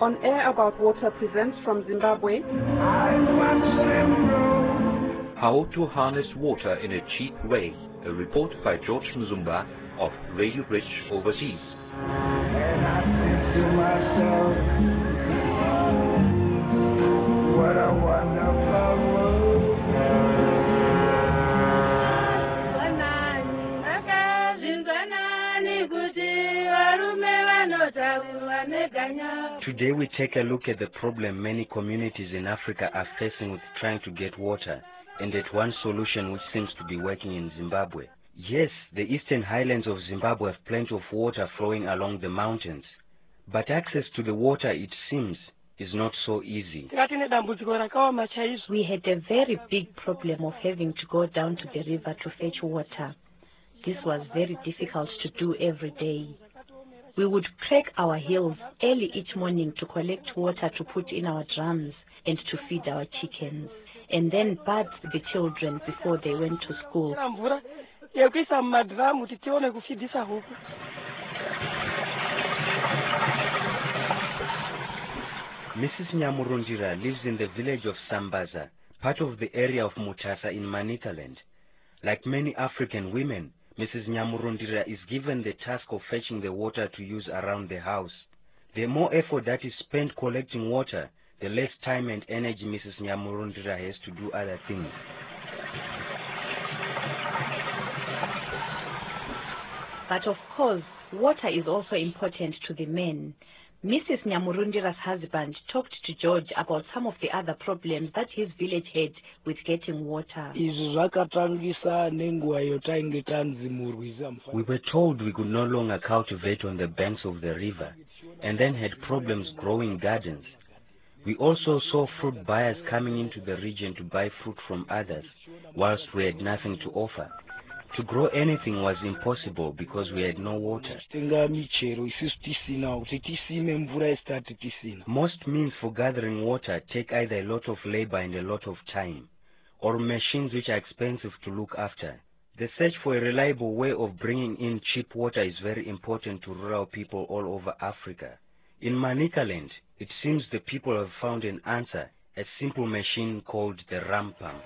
On Air About Water presents from Zimbabwe. How to harness water in a cheap way. A report by George Mzumba of Radio Bridge Overseas. And I think to myself, what a wonderful world. Today we take a look at the problem many communities in Africa are facing with trying to get water, and at one solution which seems to be working in Zimbabwe. Yes, the eastern highlands of Zimbabwe have plenty of water flowing along the mountains, but access to the water, it seems, is not so easy. We had a very big problem of having to go down to the river to fetch water. This was very difficult to do every day. We would trek our hills early each morning to collect water to put in our drums and to feed our chickens, and then bathe the children before they went to school. Mrs. Nyamurundira lives in the village of Sambaza, part of the area of Mutasa in Manicaland. Like many African women, Mrs. Nyamurundira is given the task of fetching the water to use around the house. The more effort that is spent collecting water, the less time and energy Mrs. Nyamurundira has to do other things. But of course, water is also important to the men. Mrs. Nyamurundira's husband talked to George about some of the other problems that his village had with getting water. We were told we could no longer cultivate on the banks of the river, and then had problems growing gardens. We also saw fruit buyers coming into the region to buy fruit from others, whilst we had nothing to offer. To grow anything was impossible because we had no water. Most means for gathering water take either a lot of labor and a lot of time, or machines which are expensive to look after. The search for a reliable way of bringing in cheap water is very important to rural people all over Africa. In Manicaland, it seems the people have found an answer, a simple machine called the ram pump.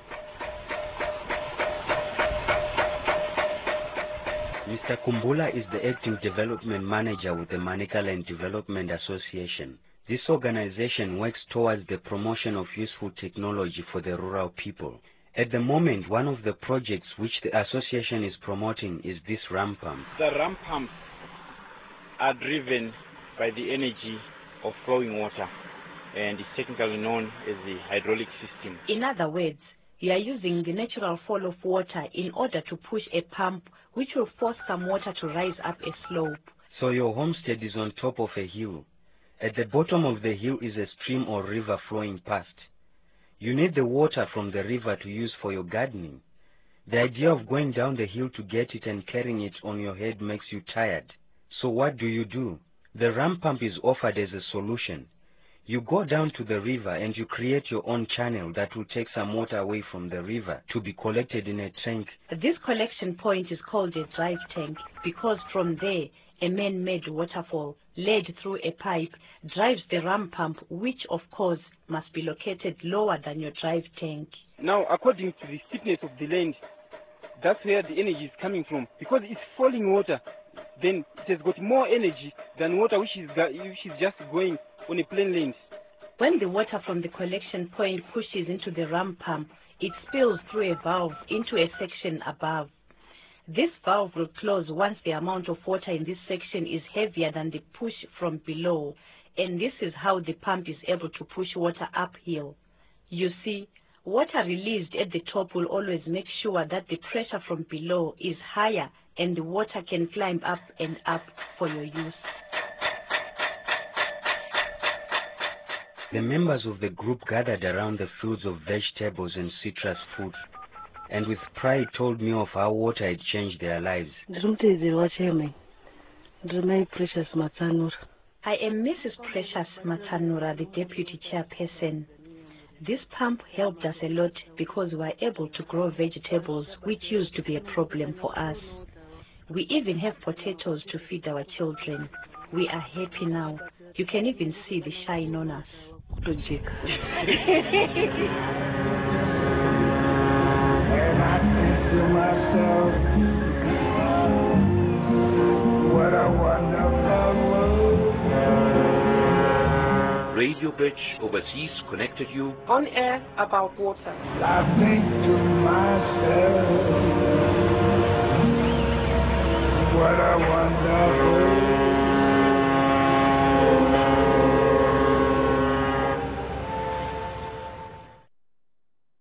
Mr. Kumbula is the acting development manager with the Manicaland Development Association. This organization works towards the promotion of useful technology for the rural people. At the moment, one of the projects which the association is promoting is this ram pump. The ram pumps are driven by the energy of flowing water, and is technically known as the hydraulic system. In other words, you are using the natural flow of water in order to push a pump which will force some water to rise up a slope. So your homestead is on top of a hill. At the bottom of the hill is a stream or river flowing past. You need the water from the river to use for your gardening. The idea of going down the hill to get it and carrying it on your head makes you tired. So what do? The ram pump is offered as a solution. You go down to the river and you create your own channel that will take some water away from the river to be collected in a tank. This collection point is called a drive tank because from there a man-made waterfall led through a pipe drives the ram pump, which of course must be located lower than your drive tank. Now, according to the steepness of the land, that's where the energy is coming from. Because it's falling water, then it has got more energy than water which is just going on a plain land. When the water from the collection point pushes into the ram pump, it spills through a valve into a section above. This valve will close once the amount of water in this section is heavier than the push from below, and this is how the pump is able to push water uphill. You see, water released at the top will always make sure that the pressure from below is higher and the water can climb up and up for your use. The members of the group gathered around the fields of vegetables and citrus fruit, and with pride told me of how water had changed their lives. I am Mrs. Precious Matanura, the deputy chairperson. This pump helped us a lot because we were able to grow vegetables, which used to be a problem for us. We even have potatoes to feed our children. We are happy now. You can even see the shine on us. Project. And I think to myself, what a wonderful world. Radio Bridge Overseas connected you On air about water. I think to myself, what a wonderful